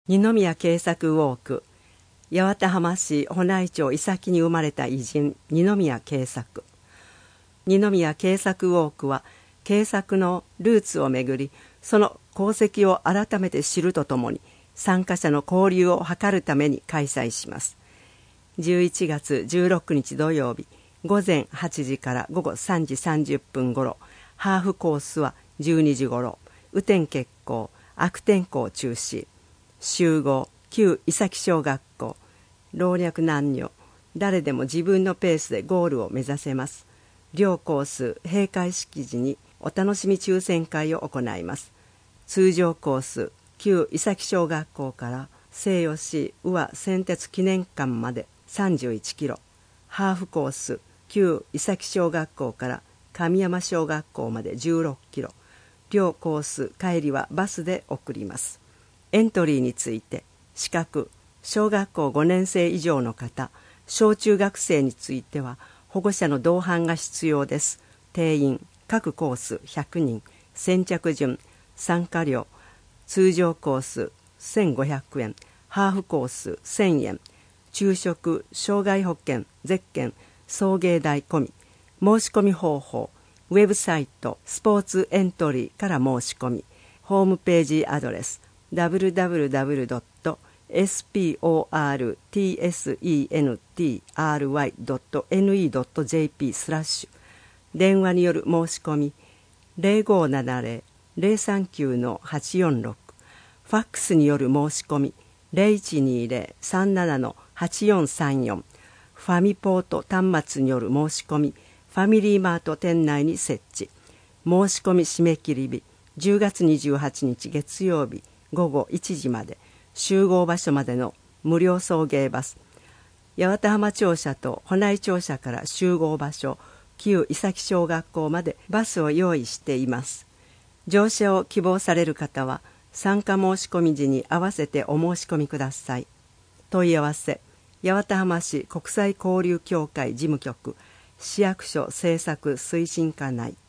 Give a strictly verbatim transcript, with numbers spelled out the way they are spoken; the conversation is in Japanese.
二宮慶作ウォーク。八幡浜市保内町伊崎に生まれた偉人二宮慶作。二宮慶作ウォークは慶作のルーツをめぐり、その功績を改めて知るとともに参加者の交流を図るために開催します。じゅういちがつじゅうろくにち土曜日、午前はちじから午後さんじさんじゅっぷんごろ、ハーフコースはじゅうにじごろ、雨天決行、悪天候中止。集合、旧伊崎小学校。老若男女、誰でも自分のペースでゴールを目指せます。両コース閉会式時にお楽しみ抽選会を行います。通常コース、旧伊崎小学校から西吉宇和製鉄記念館までさんじゅういちキロ。ハーフコース、旧伊崎小学校から神山小学校までじゅうろっキロ。両コース帰りはバスで送ります。エントリーについて、資格、小学校ごねんせい以上の方、小中学生については保護者の同伴が必要です。定員、各コースひゃくにん、先着順、参加料、通常コースせんごひゃくえん、ハーフコースせんえん、昼食、障害保険、ゼッケン、送迎代込み。申し込み方法、ウェブサイトスポーツエントリーから申し込み、ホームページアドレス ダブリューダブリューダブリュードットエスピーオーアールティーエスイーエヌティーアールワイドットネットジェーピー スラッシュ。電話による申し込みゼロごーななゼロ ゼロさんきゅうのはちよんろく、ファックスによる申し込みゼロいちにゼロ さんななのはちよんさんよん、ファミポート端末による申し込みファミリーマート店内に設置。申し込み締め切り日じゅうがつにじゅうはちにち月曜日ごごいちじまで。集合場所までの無料送迎バス、八幡浜庁舎と保内庁舎から集合場所旧伊崎小学校までバスを用意しています。乗車を希望される方は参加申し込み時に合わせてお申し込みください。問い合わせ、八幡浜市国際交流協会事務局、市役所政策推進課内